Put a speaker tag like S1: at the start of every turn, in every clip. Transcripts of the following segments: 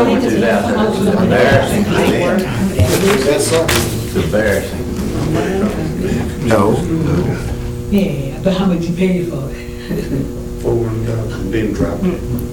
S1: someone who's out there. This is embarrassing for them.
S2: That's something.
S1: It's embarrassing.
S2: No.
S3: Yeah, but how much you paid for it?
S2: $400 being dropped.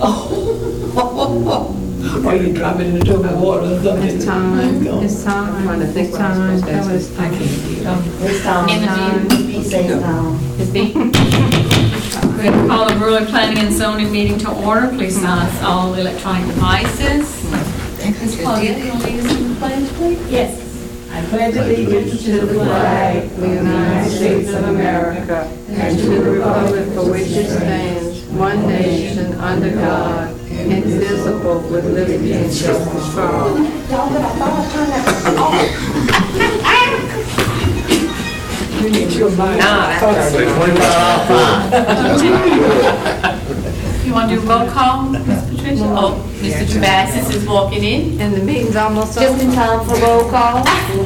S3: Or you drop it in the tub of water or something?
S4: It's time. It's time.
S5: I'm trying to think what I'm supposed to ask.
S4: It's
S3: I can't get it.
S6: It's time. Be safe now.
S7: Ms. B? We're going to call the Brewer Planning and Zoning meeting to order. Please silence all electronic devices. Ms. Claudia, can you lead us in the pledge, please?
S3: Yes. I pledge allegiance to the flag
S4: of the United States of America and to the republic for which it stands, one nation, under God, indivisible, with liberty and justice for all.
S3: You need your mind.
S5: That's
S7: You want to do roll call, Ms. Patricia? Oh, Mr. Travassus is walking in.
S4: And the meeting's almost
S6: Just
S4: over.
S6: in time for roll call.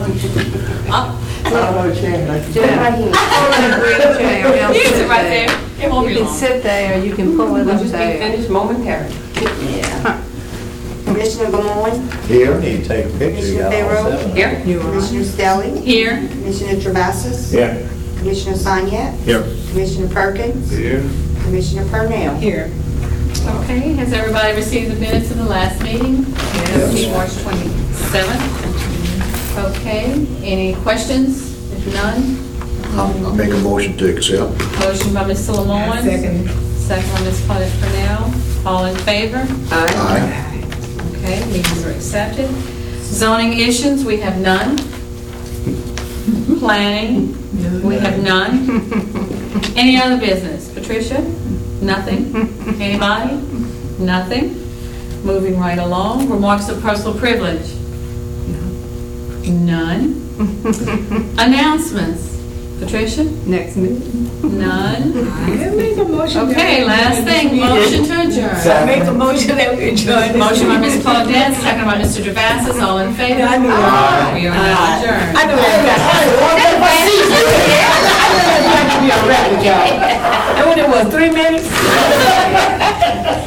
S7: Use it right there. It won't be
S4: You can
S7: long.
S4: sit there, you can pull it
S5: We'll
S4: up
S5: just be
S4: there.
S5: finished momentarily.
S6: Yeah. Commissioner Benoit,
S1: Here, need to take a picture. You got all
S6: Commissioner
S1: seven.
S5: Here.
S6: Commissioner Stelling,
S7: Here.
S6: Commissioner Travassus,
S1: Yeah.
S6: Commissioner Soniat,
S2: Yep.
S6: Commissioner Perkins,
S2: Here.
S6: Commissioner Purnell.
S3: Here.
S7: Okay, has everybody received the minutes of the last meeting?
S5: Yes. March
S7: 27th. Okay, any questions? If none,
S2: I'll make a motion to accept.
S7: motion by Ms. Solomon.
S3: Second.
S7: Second by Ms. Claudia Purnell. All in favor?
S2: Aye.
S7: Okay, meetings are accepted. Zoning issues, we have none. Planning, we have none. Any other business? Patricia? Nothing? Anybody? Nothing? Moving right along. Remarks of personal privilege? None. Announcements? Patricia?
S4: Next meeting.
S7: None.
S3: I make a motion.
S7: Okay, last thing, motion to adjourn.
S3: I make a motion that we adjourn.
S7: Motion by Ms. Claudette, second by Mr. Travassus, all in favor?
S3: I knew that.
S7: We are now adjourned.
S3: I knew that. I knew that. I knew that. And when it was 3 minutes?